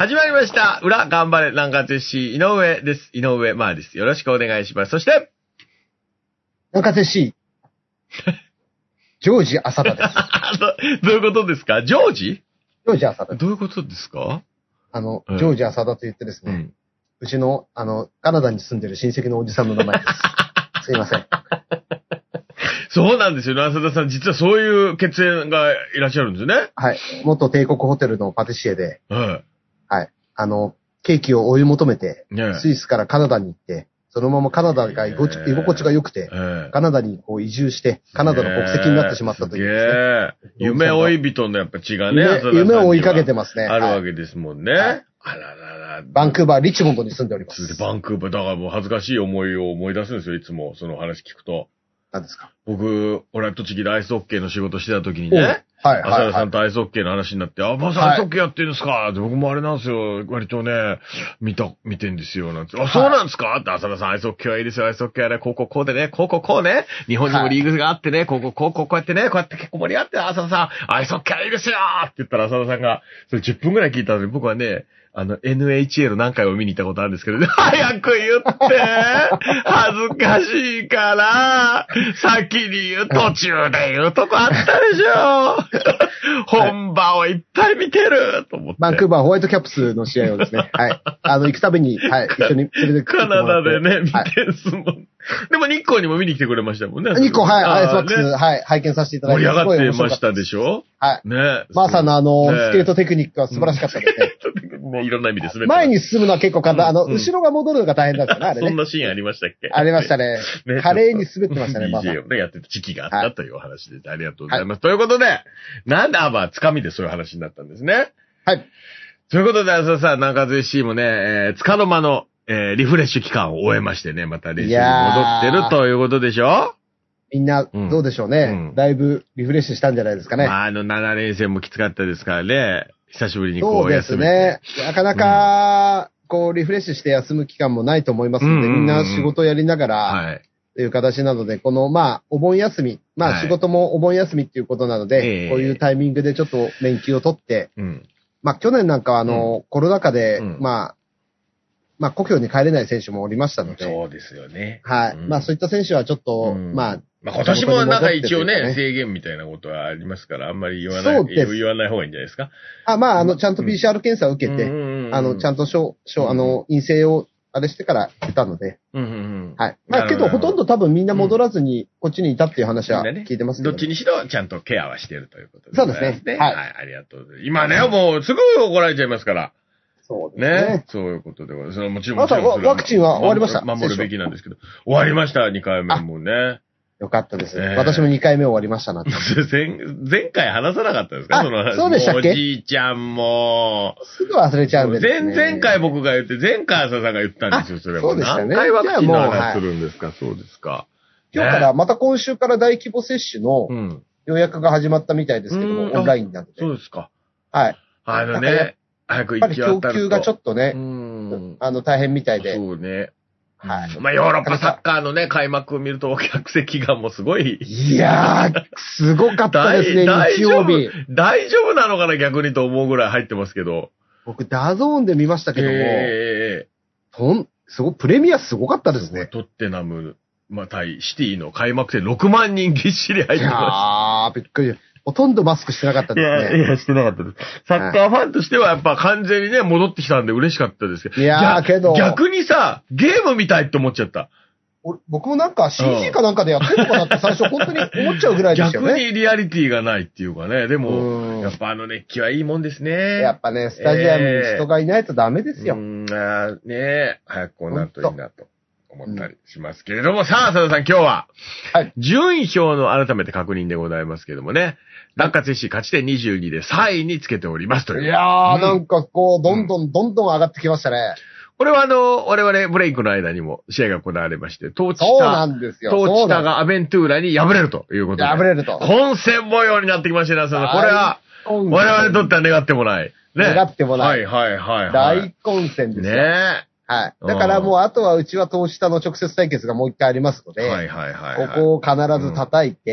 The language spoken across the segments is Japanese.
始まりました。裏頑張れ南葛 FC 井上です。井上まあです。よろしくお願いします。そして、 南葛 FC ジョージ浅田です。 どういうことですか？ジョージ？ ジョージ浅田です。 どういうことですか？ ジョージ浅田と言ってですね、うちの、カナダに住んでる親戚のおじさんの名前です。すいません。 そうなんですよね。浅田さん、実はそういう血縁がいらっしゃるんですね。 はい。元帝国ホテルのパティシエで、 はい。 はい。ケーキを追い求めて、スイスからカナダに行って、そのままカナダが居心地が良くて、カナダにこう移住して、カナダの国籍になってしまったというですね。 夢追い人のやっぱ血がね、 夢を追いかけてますね。 あるわけですもんね。はい、あららら。 バンクーバー、リチモンドに住んでおります。 バンクーバー、だからもう恥ずかしい思いを思い出すんですよ、いつも、その話聞くと。 何ですか？ 僕、俺は栃木でアイスホッケーの仕事してた時にね、 はい、 浅田さんとアイスホッケーの話になって、あ、まさアイスホッケーやってるんですかって、僕もあれなんですよ、割とね、見てんですよ、なんて。あ、そうなんですかって、浅田さんアイスホッケーはいいですよ、アイスホッケーはね、こうでね、こうね、日本にもリーグがあってね、こうやってね、こうやって結構盛り上がって、浅田さん、アイスホッケーはいいですよって言ったら浅田さんが、それ10分くらい聞いたので、僕はね、NHL 何回も見に行ったことあるんですけどね、早く言って恥ずかしいから先に言う、途中で言うとこあったでしょ本場をいっぱい見てると思って。 バンクーバーホワイトキャップスの試合をですね、はい。行くたびに、はい、一緒に連れてカナダでね、見てるすもん。でも日光にも見に来てくれましたもんね。 日光、はい、アイスバックス、はい、拝見させていただいて。 盛り上がってましたでしょ？ はい。 ね。 マーさんのスケートテクニックは素晴らしかったですね。いろんな意味で滑って前に進むのは結構簡単。後ろが戻るのが大変だったね、あれね。 そんなシーンありましたっけ？ ありましたね。華麗に滑ってましたね、 DJ をね、やってた時期があったというお話で、ありがとうございます。ということで、なんでつかみでそういう話になったんですね。 はい。 ということで、浅田さん、南葛 FC もね、つかの間の、リフレッシュ期間を終えましてね、また練習に戻ってるということでしょ？ みんな、どうでしょうね。だいぶリフレッシュしたんじゃないですかね。 7連戦もきつかったですからね。久しぶりにこう休めて。そうですね。なかなか、リフレッシュして休む期間もないと思いますので、みんな仕事やりながら、はい。という形なので、この、お盆休み、仕事もお盆休みっていうことなので、こういうタイミングでちょっと連休を取って、去年なんかはコロナ禍で、故郷に帰れない選手もおりましたので。 そうですよね。 はい。そういった選手はちょっと、 今年もなんか一応ね、制限みたいなことはありますから、あんまり言わない方がいいんじゃないですか。 ちゃんと PCR 検査を受けて、ちゃんと陰性をあれしてから出たので。はい。けど、ほとんど多分みんな戻らずに、こっちにいたっていう話は聞いてますけど。 どっちにしろ、ちゃんとケアはしているということですね。 そうですね。 はい。ありがとうございます。今ね、もうすぐ怒られちゃいますから。 そうですね。 ね。そういうことでございます。もちろん。 ワクチンは終わりました。 守るべきなんですけど。終わりました、2回目もね。 よかったです。私も2回目終わりましたな。 前回話さなかったですか？その話。 そうでしたっけ？ おじいちゃんも。 すぐ忘れちゃうんですね。 前回僕が言って、前回浅田さんが言ったんですよ、それは。 そうでしたね。 何回ワクチンの話するんですか？そうですか。 今日から、また今週から大規模接種の予約が始まったみたいですけども、オンラインなので。 そうですか。 はい。 早く行き渡ると。 供給がちょっとね、大変みたいで。 そうね。 はい。 ヨーロッパサッカーのね、開幕を見ると、客席がもうすごい。 いやー、すごかったですね、日曜日。 大丈夫なのかな、逆にと思うぐらい入ってますけど。 僕、ダゾーンで見ましたけども、すごい、プレミアすごかったですね。 トッテナム、対シティの開幕戦6万人ぎっしり入ってました。びっくり。ほとんどマスクしてなかったですね。 いや、してなかったです。サッカーファンとしてはやっぱ完全にね、戻ってきたんで嬉しかったですけど。 いやけど。 逆にさ、ゲームみたいって思っちゃった。 僕もなんか CG かなんかでやってるのかなって最初本当に思っちゃうぐらいですよね。 逆にリアリティがないっていうかね。でも、やっぱ熱気はいいもんですね。 やっぱね、スタジアムに人がいないとダメですよ。 早くこうなるといいなと思ったりしますけれども。さあ、浅田さん今日は、順位表の改めて確認でございますけどもね。南葛 FC 勝ち点22で3位につけておりますという。 いやー、なんかこう、どんどん上がってきましたね。 これは我々ブレイクの間にも試合が行われまして、トーチタがアベントゥーラに敗れるということで。 敗れると。 混戦模様になってきましたね、浅田さん。これは、我々にとっては願ってもない。ね。 願ってもない。 はい。 大混戦ですよ。ね。はい。だからもう、あとはうちはトーチタの直接対決がもう一回ありますので、ここを必ず叩いて、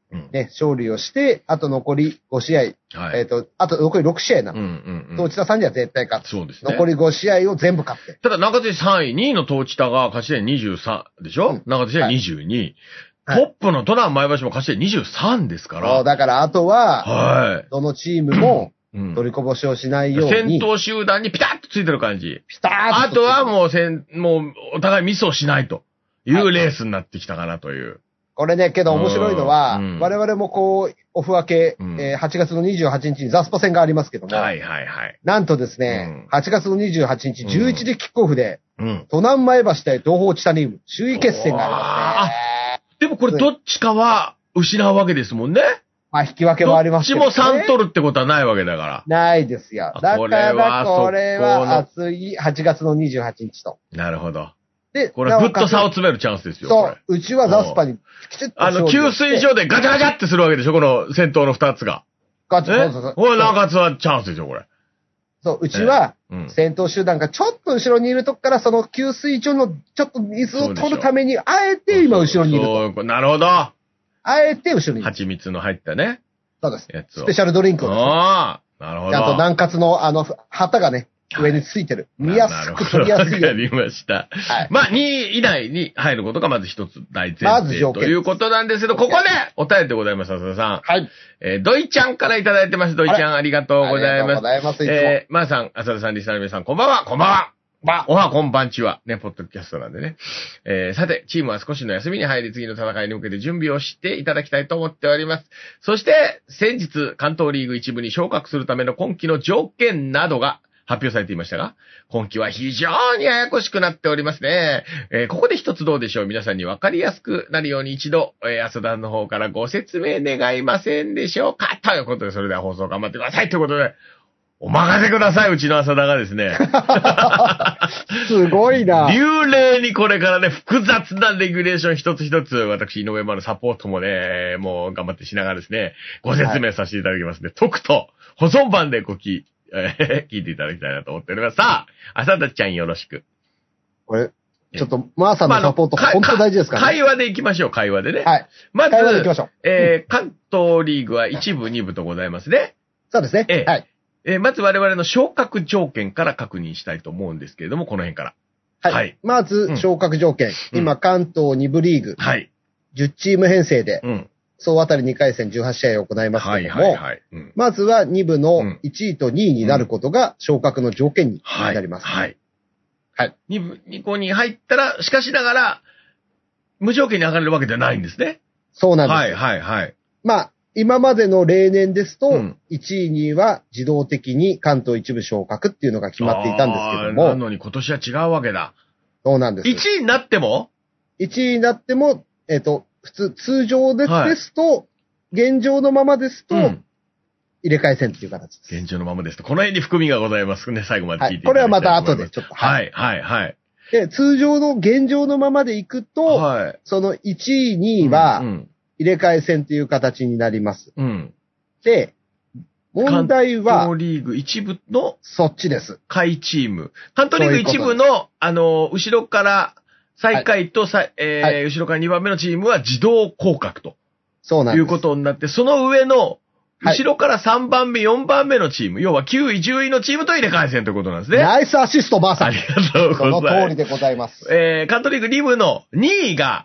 ね、勝利をして、あと残り5試合、あと残り6試合なの。東知田さんには絶対勝つ。 そうですね。 残り5試合を全部勝って。 ただ、中津3位、2位の東知田が勝ち点23でしょ、中津は22。トップの都南前橋も勝ち点23ですから。 そう、だからあとは、どのチームも、取りこぼしをしないように。 先頭集団にピタッとついてる感じ。 ピタッと。 あとはもうお互いミスをしないというレースになってきたかなという。 これね、けど面白いのは、我々もこう、オフ分け、8月の28日にザスパ戦がありますけども。なんとですね、8月の28日、11時キックオフで、都南前橋対東方チタニウム、首位決戦がありますね。 でもこれどっちかは失うわけですもんね。 まあ、引き分けもありますけどね。 どっちも3取るってことはないわけだから。 ないですよ。だからこれは熱い8月の28日と。 なるほど。で、これぐっと差を詰めるチャンスですよ。 そう。うちはザスパにきちっと。 給水所でガチャガチャってするわけでしょこの先頭の2つが。 ガチャ、そう。 これ中津はチャンスですよ、これ。 そう、うちは、先頭集団がちょっと後ろにいるとこからその給水所のちょっと水を取るために、あえて今後ろにいると。 なるほど。 あえて後ろにいる。 蜂蜜の入ったね。 そうです。スペシャルドリンクを。 なるほど。 ちゃんと南葛の旗がね、上についてる。見やすく取りやすい。 わかりました。はい。まあ、2位以内に入ることがまず一つ大前提ということなんですけど、ここでお便りでございます、浅田さん。 はい。 ドイちゃんからいただいてます。ドイちゃんありがとうございます。ありがとうございます。 まーさん、浅田さん、リスナーの皆さん、こんばんは。こんばんは。おはこんばんちは。ね、ポッドキャストなんでね。さて、チームは少しの休みに入り、次の戦いに向けて準備をしていただきたいと思っております。そして、先日、関東リーグ1部に昇格するための今季の条件などが発表されていましたが、今季は非常にややこしくなっておりますね。ここで一つどうでしょう。皆さんに分かりやすくなるように一度、浅田の方からご説明願いませんでしょうかということで、それでは放送頑張ってくださいということで、お任せください、うちの浅田がですね。 すごいな。 流麗にこれからね、複雑なレギュレーション一つ一つ、私、井上丸サポートもね、もう頑張ってしながらですね、ご説明させていただきますね。解くと、保存版で聞いていただきたいなと思っております。さあ、浅田ちゃんよろしく。 これ、ちょっと、マーさんのサポート、本当大事ですからね。会話で行きましょう、会話でね。 はい。 まず、 会話で行きましょう。関東リーグは1部、2部とございますね。 そうですね。はい。 まず我々の昇格条件から確認したいと思うんですけれども、この辺から。 はい。まず、昇格条件。今、関東2部リーグ。 はい。 10チーム編成で。総当たり2回戦18試合を行いますけれども、まずは2部の1位と2位になることが昇格の条件になります。 はい。はい。2部、2個に入ったら、しかしながら、無条件に上がれるわけではないんですね。 そうなんです。 はい、はい、はい。 まあ、今までの例年ですと、1位、2位は自動的に関東一部昇格っていうのが決まっていたんですけども。 なのに今年は違うわけだ。 そうなんです。 1位になっても ?1 位になっても、通常ですと、現状のままですと、入れ替え戦っていう形です。 現状のままですと。この辺に含みがございますね。最後まで聞いていただきたいと思います。 これはまた後でちょっと。 はい、はい、はい。 で、通常の現状のままでいくと、その1位、2位は、入れ替え戦という形になります。で、問題は、 関東リーグ1部の、 そっちです。 下位チーム。関東リーグ1部の、後ろから、最下位と、後ろから2番目のチームは自動降格と。 そうなんです。 いうことになって、その上の、後ろから3番目、4番目のチーム、要は9位、10位のチームと入れ替え戦ということなんですね。 ナイスアシスト、バーさん。 ありがとうございます。 その通りでございます。 関東リーグ2部の2位が、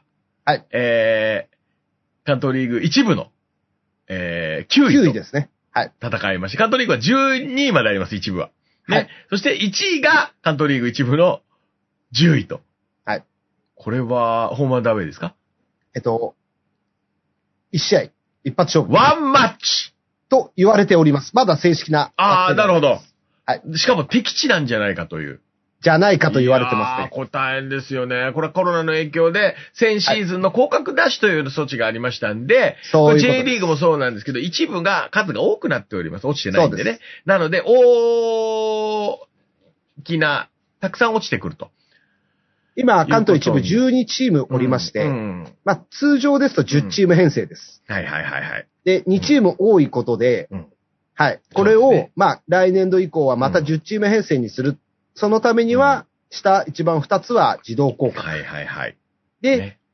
関東リーグ1部の、9位ですね。はい。 戦いまして、関東リーグは12位まであります、1部は。ね。はい、そして1位が関東リーグ1部の10位と。 はい。 これは、ホームアンダーウェイですか 1試合、一発勝負。 ワンマッチと言われております。まだ正式な。 ああ、なるほど。 はい。 しかも敵地なんじゃないかという。 じゃないかと言われてますね。 これ大変ですよね。これはコロナの影響で、先シーズンの降格なしという措置がありましたんで、 そういう J リーグもそうなんですけど、一部が数が多くなっております。落ちてないんでね。なので、大きな、たくさん落ちてくると。 今、関東一部12チームおりまして、まあ、通常ですと10チーム編成です。 はいはいはいはい。 で、2チーム多いことで、はい。これを、まあ、来年度以降はまた10チーム編成にする。そのためには、下一番2つは自動降格。 はいはいはい。 で、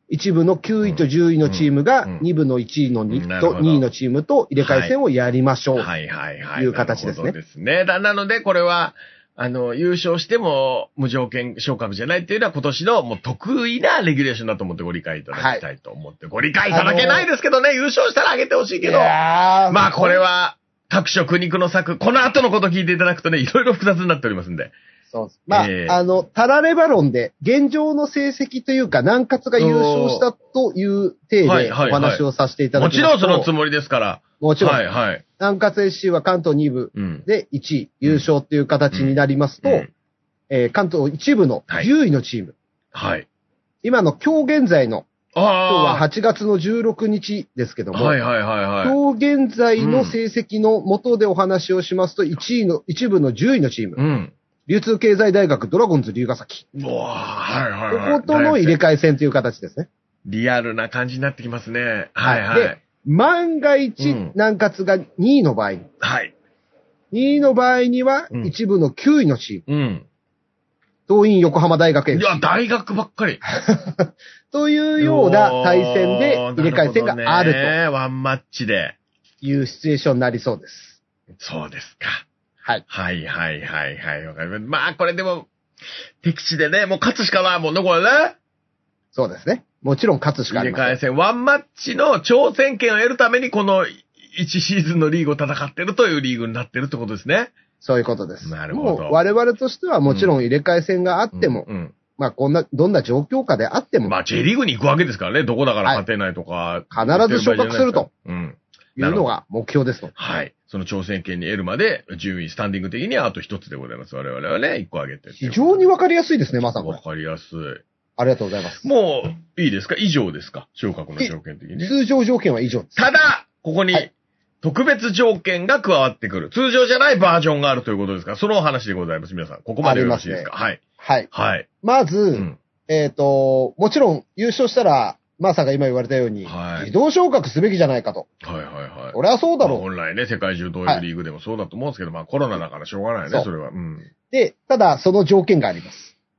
1部の9位と10位のチームが2部の1位の2と2位のチームと入れ替え戦をやりましょう。 はいはいはい。 という形ですね。 そうですね。なので、これは、優勝しても無条件昇格じゃないっていうのは今年のもう得意なレギュレーションだと思ってご理解いただきたいと思って、ご理解いただけないですけどね、優勝したらあげてほしいけど。まあこれは各所苦肉の策、この後のこと聞いていただくとね、いろいろ複雑になっておりますんで。 そうです。まあ、タラレバロンで、現状の成績というか、南葛が優勝したという体でお話をさせていただきますと、 もちろんそのつもりですから。 もちろん。 はいはい。 南葛 SC は関東2部で1位、優勝っていう形になりますと、関東1部の10位のチーム。 はい。 今の今日現在の、今日は8月の16日ですけども、 はいはいはいはい。 今日現在の成績の元でお話をしますと、1部の10位のチーム。流通経済大学ドラゴンズ龍ヶ崎。 はいはいはい。 こことの入れ替え戦という形ですね。 リアルな感じになってきますね。はいはい。 で、万が一、南葛が2位の場合。 はい。 2位の場合には、1部の9位のチーム。桐蔭横浜大学 FC。 いや、大学ばっかり。 というような対戦で入れ替え戦があると。 ワンマッチで。 いうシチュエーションになりそうです。 そうですか。 はい。 はいはいはいはい。わかります。まあ、これでも、敵地でね、もう勝つしかないもんね、これね。 そうですね。もちろん勝つしかない。 入れ替え戦、ワンマッチの挑戦権を得るために、この1シーズンのリーグを戦ってるというリーグになってるってことですね。 そういうことです。 なるほど。 もう我々としてはもちろん入れ替え戦があっても、まあどんな状況下であっても。 まあ J リーグに行くわけですからね、どこだから勝てないとか。 必ず昇格すると。いうのが目標ですの。 はい。その挑戦権に得るまで、順位、スタンディング的にはあと一つでございます。我々はね、一個上げて。 非常にわかりやすいですね、まさに。 わかりやすい。 ありがとうございます。 もう、いいですか？以上ですか？昇格の条件的に。 通常条件は以上です。 ただ、ここに、特別条件が加わってくる。通常じゃないバージョンがあるということですから、そのお話でございます。皆さん、ここまでよろしいですか？はい。 はい。 はい。 まず、もちろん優勝したら、マーさんが今言われたように、自動昇格すべきじゃないかと。 はいはいはい。 俺はそうだろう。 本来ね、世界中どういうリーグでもそうだと思うんですけど、まあコロナだからしょうがないね、それは。 で、ただその条件があります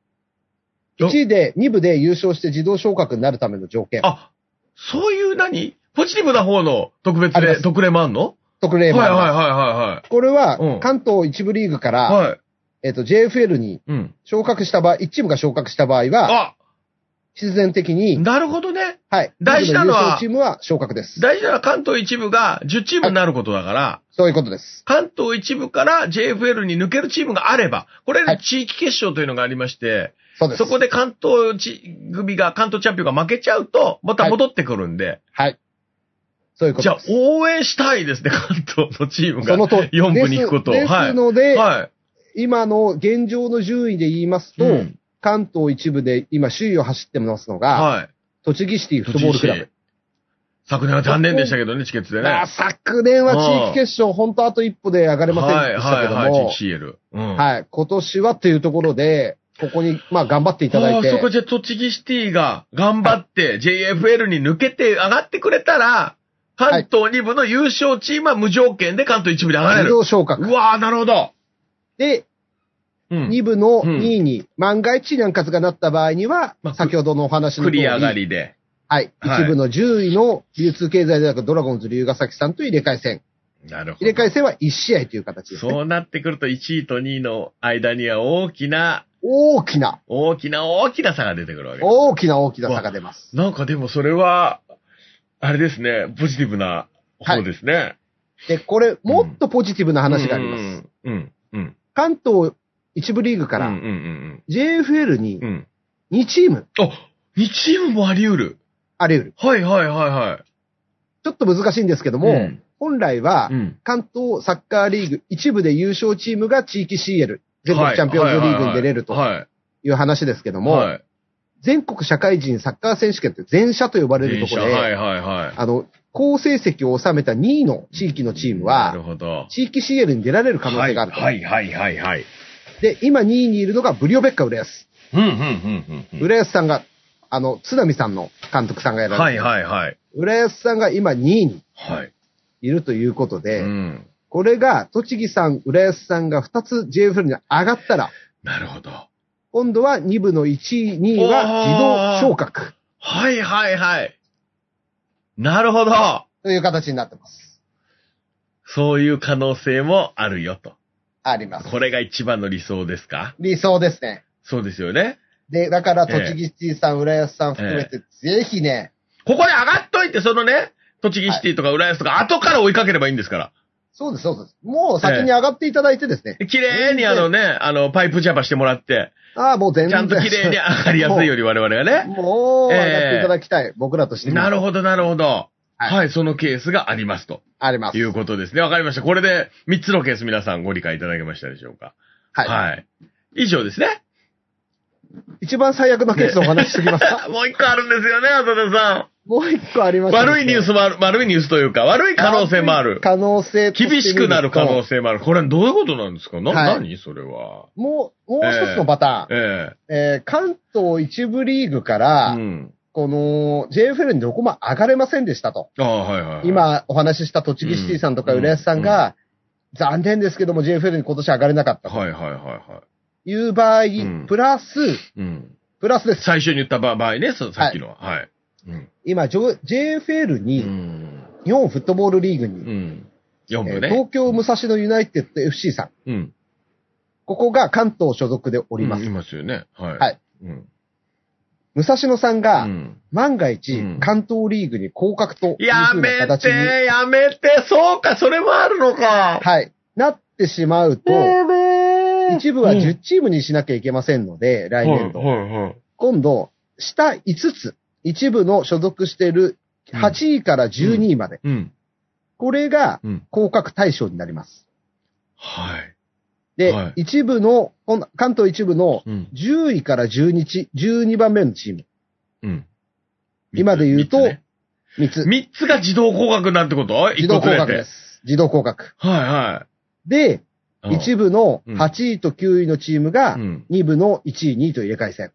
。1位で、2部で優勝して自動昇格になるための条件。 あ、そういうポジティブな方の特例もあんの？ 特例もある。 はいはいはいはい。 これは、関東一部リーグから、JFL に昇格した場合、1チームが昇格した場合は、必然的に。 なるほどね。 はい。 大事なのは、 チームは昇格です。 大事なのは関東一部が10チームになることだから、 そういうことです。 関東一部から JFL に抜けるチームがあれば、これ、地域決勝というのがありまして、そうです。そこで関東チャンピオンが負けちゃうと、また戻ってくるんで。 はい。そういうことです。 じゃあ、応援したいですね、関東のチームが4部に行くことを。 ですので、今の現状の順位で言いますと、関東一部で今首位を走ってますのが、栃木シティフットボールクラブ。 昨年は残念でしたけどね、チケットでね。 昨年は地域決勝、本当あと一歩で上がれませんでしたけども、 地域 CL。 はい。今年はっていうところで、ここに、まあ頑張っていただいて。 そこじゃ栃木シティが頑張って JFL に抜けて上がってくれたら、関東2部の優勝チームは無条件で関東1部で上がれる。 自動昇格。 うわー、なるほど。 で、2部の2位に万が一南葛がなった場合には、先ほどのお話の通り。 繰り上がりで。 はい。1部の10位の流通経済大学ドラゴンズ龍ヶ崎さんと入れ替え戦。 なるほど。 入れ替え戦は1試合という形ですね。 そうなってくると1位と2位の間には大きな差が出てくるわけです。 大きな差が出ます。 なんかでもそれは、あれですね、ポジティブな方ですね。 で、これ、もっとポジティブな話があります。関東一部リーグから、JFL に2チーム。 2チームもあり得る。 あり得る。 はいはいはいはい。 ちょっと難しいんですけども、本来は、関東サッカーリーグ一部で優勝チームが地域 CL、全国チャンピオンズリーグに出れるという話ですけども、全国社会人サッカー選手権って全社と呼ばれるところで、好成績を収めた2位の地域のチームは、地域 CL に出られる可能性があると。で、今2位にいるのがブリオベッカ浦安。浦安さんが、津波さんの監督さんがやられてる。浦安さんが今2位にいるということで、これが栃木さん、浦安さんが2つ JFL に上がったら、 なるほど。 今度は2部の1位、2位は自動昇格。 はいはいはい。なるほど。 という形になってます。 そういう可能性もあるよと。 あります。 これが一番の理想ですか？ 理想ですね。 そうですよね。 で、だから、栃木シティさん、浦安さん含めて、ぜひね。 ここで上がっといて、そのね、栃木シティとか浦安とか、後から追いかければいいんですから。 そうです、そうです。もう先に上がっていただいてですね。 綺麗にパイプジャパしてもらって。 もう全然。 ちゃんと綺麗に上がりやすいように我々がね。 もう、上がっていただきたい。僕らとして。 なるほど、なるほど。はい、そのケースがありますと。 あります。 いうことですね。わかりました。これで3つのケース皆さんご理解いただけましたでしょうか？ はい。 はい。以上ですね。 一番最悪のケースをお話ししてきますか？ もう一個あるんですよね、浅田さん。もう一個ありますね。 悪いニュースもある、悪いニュースというか、悪い可能性もある。 可能性と厳しくなる可能性もある。これどういうことなんですか？何それは。 もう一つのパターン。関東一部リーグから、この JFL にどこも上がれませんでしたと。今お話しした栃木シティさんとか浦安さんが、残念ですけども JFL に今年上がれなかったと。いう場合、プラスです。 最初に言った場合ね、さっきのは。はい。 今、JFL に、日本フットボールリーグに、 4部ね。 東京武蔵野ユナイテッド FC さん。ここが関東所属でおります。 いますよね。 はい。武蔵野さんが、万が一、関東リーグに降格というふうな形に。 やめて、そうか、それもあるのか。 はい。なってしまうと、一部は10チームにしなきゃいけませんので、来年度。今度、下5つ、一部の所属している8位から12位まで。これが降格対象になります。 はい。 で、一部の、関東一部の10位から12番目のチーム。今で言うと、3つ。 3つが自動降格になるってこと？ 自動降格です。自動降格。で、一部の8位と9位のチームが、2部の1位、2位と入れ替え戦。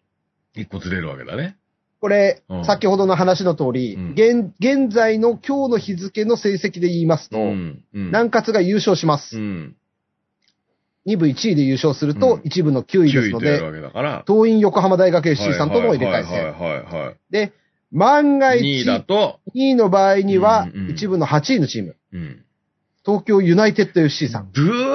1個ずれるわけだね。 これ、先ほどの話の通り、現在の今日の日付の成績で言いますと、南葛が優勝します。2部1位で優勝すると、1部の9位ですので、桐蔭横浜大学 FC さんとの入れ替え戦。で、万が一、2位の場合には、1部の8位のチーム。東京ユナイテッド FC さん。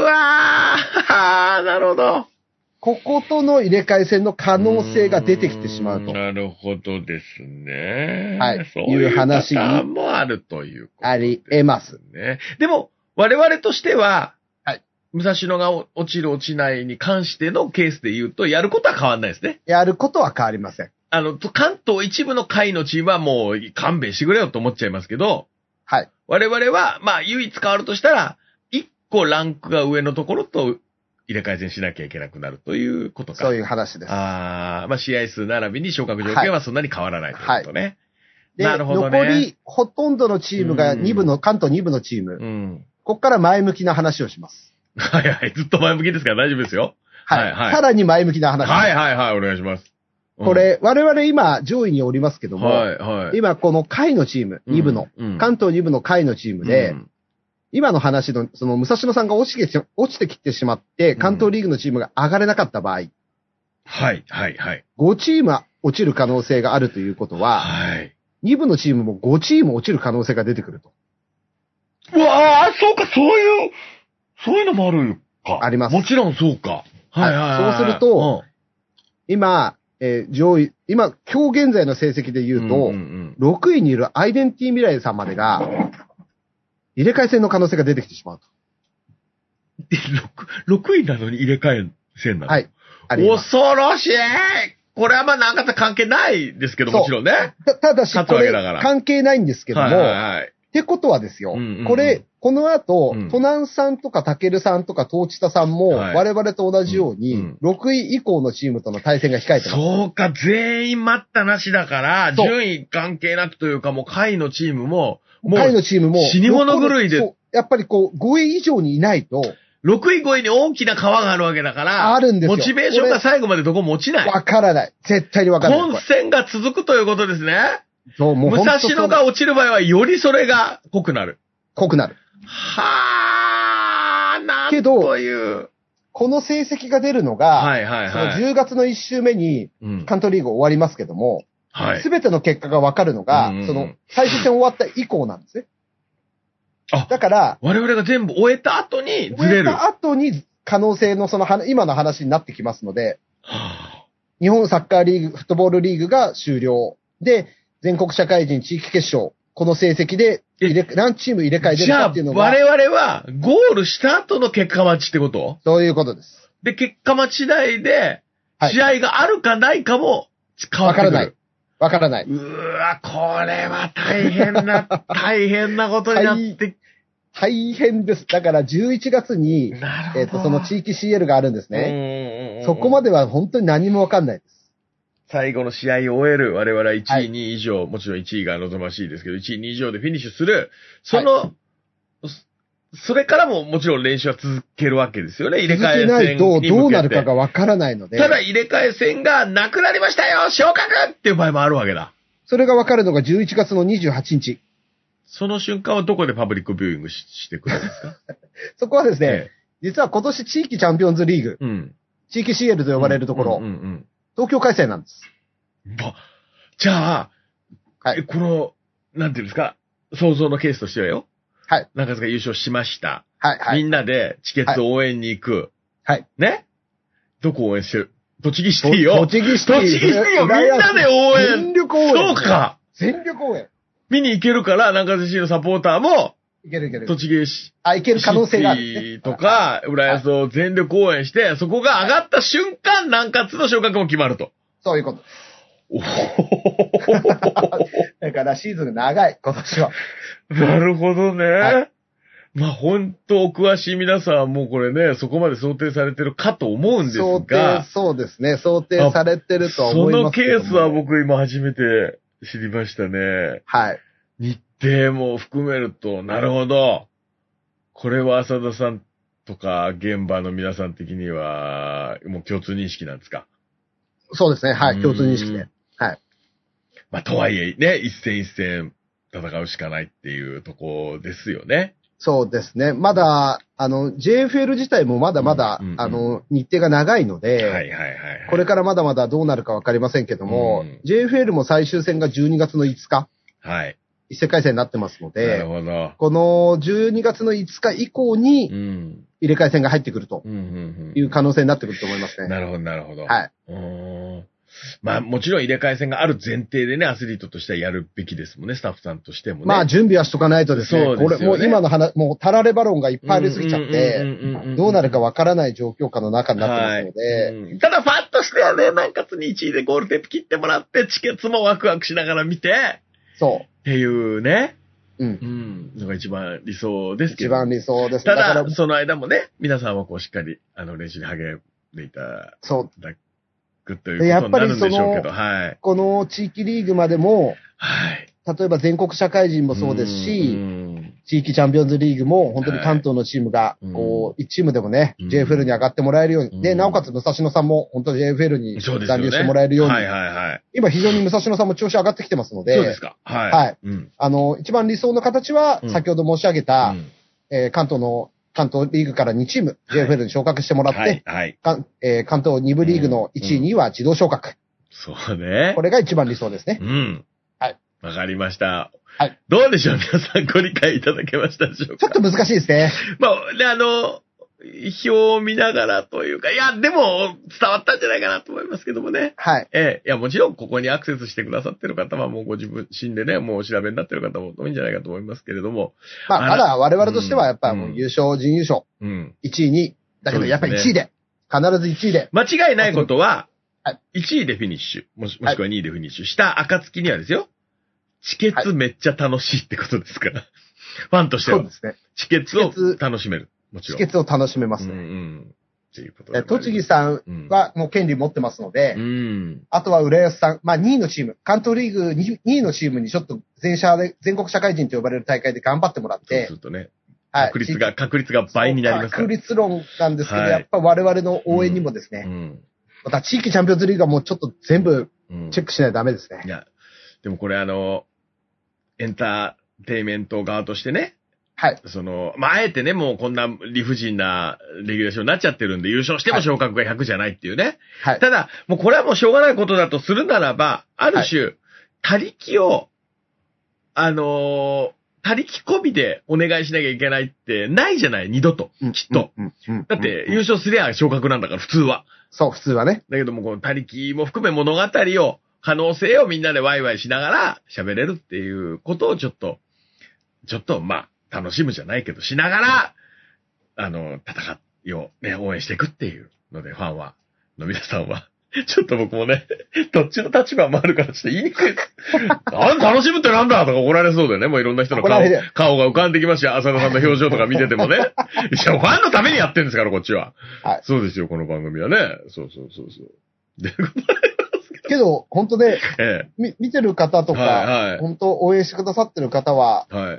なるほど。 こことの入れ替え戦の可能性が出てきてしまうと。 なるほどですね。 はい。 そういう話もあるということですね。 あり得ます。 でも、我々としては、武蔵野が落ちる落ちないに関してのケースで言うと、やることは変わんないですね。 やることは変わりません。 関東一部の下位のチームはもう勘弁してくれよと思っちゃいますけど、 はい。 我々は、唯一変わるとしたら、1個ランクが上のところと入れ替え戦しなきゃいけなくなるということか。 そういう話です。 試合数並びに昇格条件はそんなに変わらないということね。 なるほどね。残り、ほとんどのチームが関東2部のチーム。ここから前向きな話をします。 はいはい。ずっと前向きですから大丈夫ですよ。 はい。さらに前向きな話。 はい。お願いします。 これ、我々今上位におりますけども、今この下位のチーム、2部の、関東2部の下位のチームで、今の話の、その武蔵野さんが落ちてきてしまって、関東リーグのチームが上がれなかった場合、5チームは落ちる可能性があるということは、2部のチームも5チーム落ちる可能性が出てくると。 うわそうか、そういうのもあるか。 あります。 もちろんそうか。 そうすると、今、上位、今日現在の成績で言うと、6位にいるアイデンティ未来さんまでが、入れ替え戦の可能性が出てきてしまうと。 6位なのに入れ替え戦なの？ はい。 恐ろしい！これはなんか関係ないですけど、もちろんね。 ただし、これ関係ないんですけども、ってことはですよ、この後、トナンさんとかタケルさんとかトーチタさんも、我々と同じように、6位以降のチームとの対戦が控えてます。 そうか、全員待ったなしだから、順位関係なくというか、もう下位のチームも、死に物狂いで。 やっぱり5位以上にいないと、 6位5位に大きな川があるわけだから、 あるんですよ。 モチベーションが最後までどこも落ちない。 わからない。絶対にわからない。 混戦が続くということですね。 そう、もう武蔵野が落ちる場合は、よりそれが濃くなる。 濃くなる。 なんという。 この成績が出るのが、その10月の1週目に、関東リーグ終わりますけども、 はい。 すべての結果が分かるのが、その、最終戦終わった以降なんですね。だから、 我々が全部終えた後にずれる。 終えた後に可能性の今の話になってきますので、日本サッカーリーグ、フットボールリーグが終了。で、全国社会人地域決勝。この成績で何チーム入れ替えてるかっていうのが。 じゃあ、我々はゴールした後の結果待ちってこと？ そういうことです。 で、結果待ち次第で、試合があるかないかも変わってくる。 わからない。 これは大変なことになって。 大変です。だから11月に、その地域 CL があるんですね。そこまでは本当に何もわかんないです。 最後の試合を終える。我々は1位、2位以上、もちろん1位が望ましいですけど、1位、2位以上でフィニッシュする。それからももちろん練習は続けるわけですよね。入れ替え戦に向けて。 続けないとどうなるかがわからないので。 ただ入れ替え戦がなくなりましたよ昇格っていう場合もあるわけだ。 それがわかるのが11月の28日。 その瞬間はどこでパブリックビューイングしてくれるんですか？ そこはですね、実は今年地域チャンピオンズリーグ、地域 CL と呼ばれるところ、東京開催なんです。 じゃあ、この、なんていうんですか、想像のケースとしてはよ。 はい。 中津が優勝しました。 はい。 みんなでチケット応援に行く。 はい。 ね？どこ応援してる？栃木シティよ。 栃木シティよ。みんなで応援。 全力応援。 そうか。 全力応援。 見に行けるから、中津市のサポーターも、 いける。 栃木市。 行ける可能性がある、 とか、浦安を全力応援して、そこが上がった瞬間、南葛の昇格も決まると。 そういうこと。だからシーズン長い、今年は。 なるほどね。まあ本当お詳しい皆さんはもうこれね、そこまで想定されてるかと思うんですが。 そうですね。想定されてるとは思いますけども。 そのケースは僕今初めて知りましたね。 はい。 日程も含めると、なるほど。これは浅田さんとか現場の皆さん的には、もう共通認識なんですか？ そうですね。はい。共通認識で。はい。 まあ、とはいえ、ね、一戦一戦戦うしかないっていうとこですよね。 そうですね。まだ、JFL 自体もまだまだ、日程が長いので、これからまだまだどうなるかわかりませんけども、JFL も最終戦が12月の5日。 はい。 一世界戦になってますので、 なるほど。 この12月の5日以降に、入れ替え戦が入ってくるという可能性になってくると思いますね。 なるほど、なるほど。 はい。 まあもちろん入れ替え戦がある前提でね、アスリートとしてはやるべきですもんね、スタッフさんとしてもね。 まあ準備はしとかないとですね。 そうですよね。 これもう今の話、もうタラレバロンがいっぱいありすぎちゃって、どうなるかわからない状況下の中になってますので。 ただファンとしてはね、南葛に1位でゴールテープ切ってもらって、チケットもワクワクしながら見て、 そう。 っていうね。のが一番理想ですけど。 一番理想です。 ただ、その間もね、皆さんはこうしっかり、練習に励んでいただくということになるんでしょうけど、はい。 この地域リーグまでも、 はい。 例えば全国社会人もそうですし、地域チャンピオンズリーグも本当に関東のチームが、こう、1チームでもね、JFL に上がってもらえるように、で、なおかつ武蔵野さんも本当に JFL に残留してもらえるように、今非常に武蔵野さんも調子上がってきてますので、 そうですか。はい。 はい。一番理想の形は、先ほど申し上げた、関東リーグから2チーム、JFL に昇格してもらって、関東2部リーグの1位、2位は自動昇格。 そうね。 これが一番理想ですね。はい。 わかりました。 はい。 どうでしょう皆さんご理解いただけましたでしょうか？ ちょっと難しいですね。 まあ、ね、表を見ながらというか、いや、でも伝わったんじゃないかなと思いますけどもね。 はい。 いや、もちろんここにアクセスしてくださってる方はもうご自身でね、もうお調べになってる方も多いんじゃないかと思いますけれども。 まあ、ただ我々としてはやっぱもう優勝、準優勝。1位、2位。だけどやっぱり1位で。必ず1位で。 間違いないことは、1位でフィニッシュ、もしくは2位でフィニッシュした暁にはですよ。チケッツめっちゃ楽しいってことですから。ファンとしては。 そうですね。 チケッツを楽しめる。もちろん。 チケッツを楽しめますね。 っていうことで。 栃木さんはもう権利持ってますので、あとは浦安さん、まあ2位のチーム、関東リーグ2位のチームにちょっと全国社会人と呼ばれる大会で頑張ってもらって、 そうするとね。確率が倍になりますから。 確率論なんですけど、やっぱ我々の応援にもですね、また地域チャンピオンズリーグはもうちょっと全部チェックしないとダメですね。 いや、でもこれエンターテイメント側としてね。 はい。 まあ、あえてね、もうこんな理不尽なレギュレーションになっちゃってるんで、優勝しても昇格が100じゃないっていうね。はい。ただ、もうこれはもうしょうがないことだとするならば、ある種、 他力を、他力込みでお願いしなきゃいけないってないじゃない、二度と。きっと。だって、優勝すりゃ昇格なんだから、普通は。 そう、普通はね。 だけども、この他力も含め物語を、可能性をみんなでワイワイしながら喋れるっていうことをちょっと、まあ、楽しむじゃないけど、しながら、戦いをね、応援していくっていうので、ファンは、の皆さんは、ちょっと僕もね、どっちの立場もあるからちょっと言いにくい。楽しむってなんだとか怒られそうでね、もういろんな人の顔が浮かんできますよ。浅田さんの表情とか見ててもね。いや、ファンのためにやってるんですから、こっちは。はい。そうですよ、この番組はね。そう。で、 けど、本当で、見てる方とか、はいはい、本当応援してくださってる方は、はい、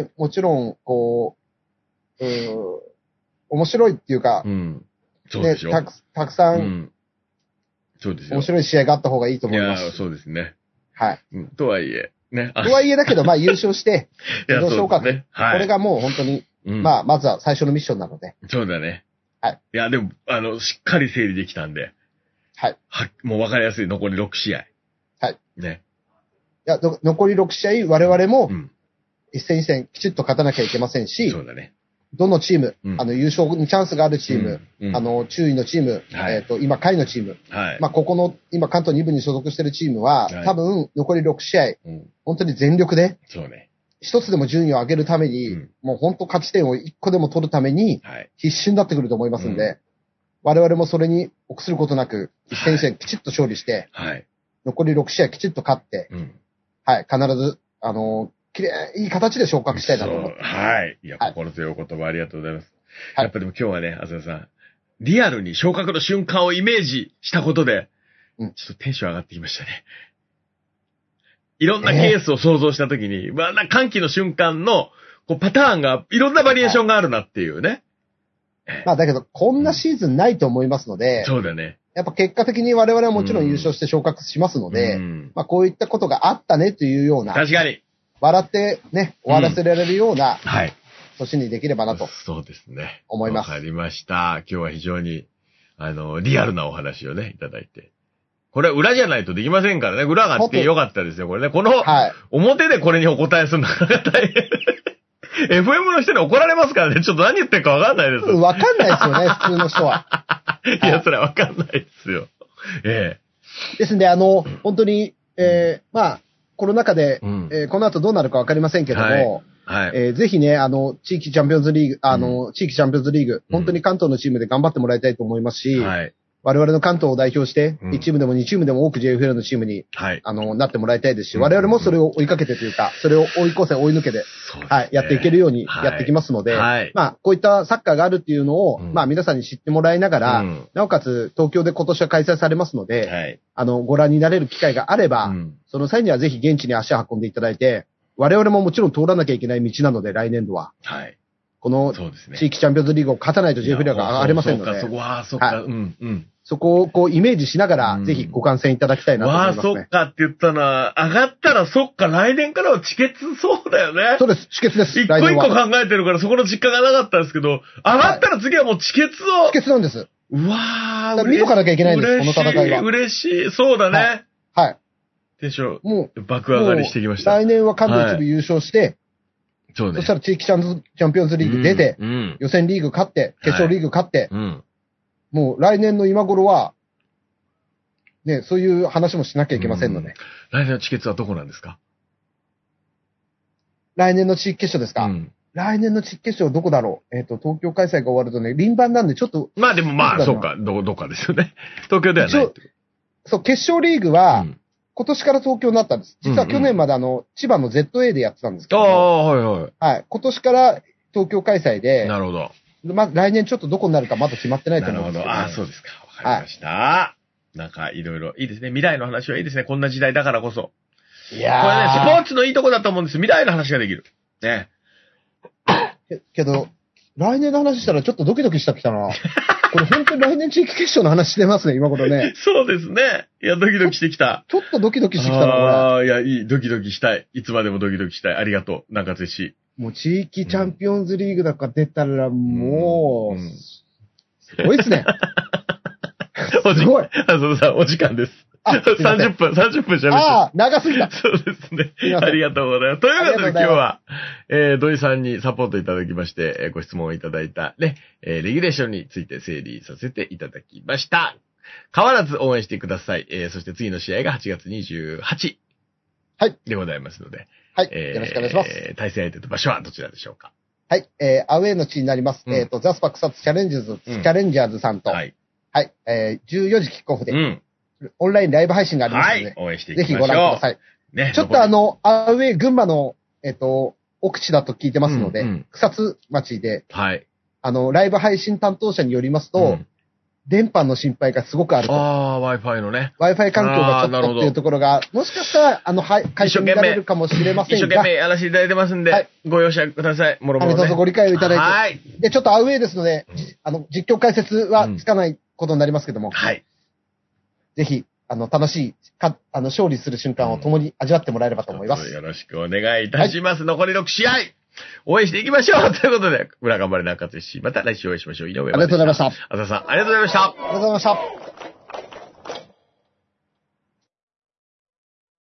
もちろん、こう、面白いっていうか、 そうでしょ、 たくさん、 そうですよ。 面白い試合があった方がいいと思います。 いや、そうですね。 はい。 とはいえ、ね。 とはいえだけど、まあ優勝して、自動昇格、ね。はい。これがもう本当に、まあ、まずは最初のミッションなので。 そうだね。 はい。 いや、でも、しっかり整理できたんで。 はい。 もう分かりやすい残り6試合。 はい。 ね。 いや、残り6試合、我々も、一戦一戦きちっと勝たなきゃいけませんし、 そうだね。 どのチーム、優勝にチャンスがあるチーム、中位のチーム、今、下位のチーム、まあ、ここの、今、関東2部に所属しているチームは、多分、残り6試合、本当に全力で、 そうね。 一つでも順位を上げるために、もう本当勝ち点を1個でも取るために、必死になってくると思いますんで、我々もそれに臆することなく、一戦一戦きちっと勝利して、残り6試合きちっと勝って、はい、必ず、いい形で昇格したいなと思って。 はい。いや、心強いお言葉ありがとうございます。はい、やっぱでも今日はね、浅田さん、リアルに昇格の瞬間をイメージしたことで、ちょっとテンション上がってきましたね。いろんなケースを想像したときに、まあ、歓喜の瞬間のこうパターンが、いろんなバリエーションがあるなっていうね。 まあ、だけど、こんなシーズンないと思いますので、 そうだね。 やっぱ結果的に我々はもちろん優勝して昇格しますので、まあ、こういったことがあったねというような。 確かに。 笑ってね、終わらせられるような、はい。年にできればなと。 そうですね。 思います。 わかりました。今日は非常に、リアルなお話をね、いただいて。これは裏じゃないとできませんからね。裏があってよかったですよ、これね。この、表でこれにお答えするのが大変。FM の人に怒られますからね。ちょっと何言ってるかわかんないです。 わかんないですよね、普通の人は。 いや、それはわかんないですよ。 ですんで、本当に、まあ、コロナ禍で、この後どうなるかわかりませんけども、ぜひね、地域チャンピオンズリーグ、地域チャンピオンズリーグ、本当に関東のチームで頑張ってもらいたいと思いますし、我々の関東を代表して、1チームでも2チームでも多く JFL のチームに、なってもらいたいですし、我々もそれを追いかけてというか、それを追い越せ追い抜けで、やっていけるようにやっていきますので、まあ、こういったサッカーがあるっていうのを、まあ、皆さんに知ってもらいながら、なおかつ東京で今年は開催されますので、ご覧になれる機会があれば、その際にはぜひ現地に足を運んでいただいて、我々ももちろん通らなきゃいけない道なので、来年度は。この地域チャンピオンズリーグを勝たないと JFL が上がれませんので。そこをこうイメージしながら、ぜひご観戦いただきたいなと思いますね。 そっかって言ったら、上がったらそっか、来年からはチケットそうだよね。 そうです、チケットです。 一個一個考えてるからそこの実感がなかったんですけど、上がったら次はもうチケットを。 チケットなんです。 うわー。見とかなきゃいけないんです、この戦いは。 嬉しい。そうだね。 はい。 テンション、もう、爆上がりしてきました。 来年は関東一部優勝して、そうね。そしたら地域チャンピオンズリーグ出て、予選リーグ勝って、決勝リーグ勝って、もう来年の今頃は、ね、そういう話もしなきゃいけませんので。 来年のチケットはどこなんですか？ 来年の地域決勝ですか？来年の地域決勝はどこだろう？東京開催が終わるとね、輪番なんでちょっと。 まあでもまあ、そうか、どっかですよね。東京ではない。 そう、決勝リーグは、今年から東京になったんです。実は去年まで千葉の ZA でやってたんですけど。はい。今年から東京開催で。 なるほど。 まあ来年ちょっとどこになるかまだ決まってないと思うんですけど。 なるほど。そうですか。わかりました。なんか、いろいろ、いいですね。未来の話はいいですね。こんな時代だからこそ。 いやー。 これね、スポーツのいいとこだと思うんですよ。未来の話ができる。ね。 けど、来年の話したらちょっとドキドキしてきたな。これ本当に来年地域決勝の話してますね、今頃ね。 そうですね。いや、ドキドキしてきた。 ちょっとドキドキしてきたな、これ。 ああ、いや、いい。ドキドキしたい。いつまでもドキドキしたい。ありがとう。なんかぜし。 もう地域チャンピオンズリーグなんか出たら、もう、すごいっすね。 すごい。浅田さん、お時間です。 30分喋って。 ああ、長すぎた。 そうですね。ありがとうございます。ということで今日は、土井さんにサポートいただきまして、ご質問をいただいたね、レギュレーションについて整理させていただきました。変わらず応援してください。そして次の試合が8月28日。はい。でございますので。 はい。よろしくお願いします。 対戦相手と場所はどちらでしょうか？ はい。アウェーの地になります。ザスパ草津チャレンジャーズさんと。はい。はい。14時キックオフで。オンラインライブ配信がありますので。はい。 応援していきましょう。 ぜひご覧ください。ね。ちょっとアウェー群馬の、奥地だと聞いてますので、草津町で。はい。ライブ配信担当者によりますと、電波の心配がすごくあると。 ああ、Wi-Fi のね。 Wi-Fi 環境がちょっとっていうところが、もしかしたら、回線乱れるかもしれませんが。 一生懸命やらせていただいてますんで、はい、ご容赦ください。もろもろ、ね。 どうぞご理解をいただいて。はい。で、ちょっとアウェーですので、実況解説はつかないことになりますけども。はい。ぜひ、楽しい、勝利する瞬間を共に味わってもらえればと思います。 よろしくお願いいたします。はい、残り6試合応援していきましょうということで、村上中津氏、また来週お会いしましょう。井上まで。 ありがとうございました。 浅田さん、ありがとうございました。 ありがとうございました。